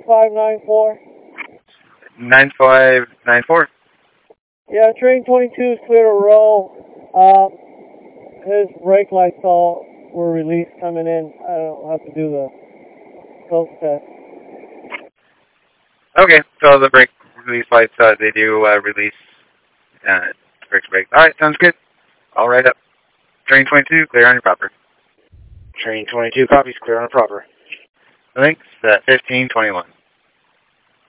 9594. 9594. Yeah, train 22 is clear to roll. His brake lights all were released coming in. I don't have to do the ghost test. Okay, so the brake release lights, they do release brake. Alright, sounds good. I'll write up. Train 22, clear on your proper. Train 22 copies, clear on a proper. Thanks, 1521.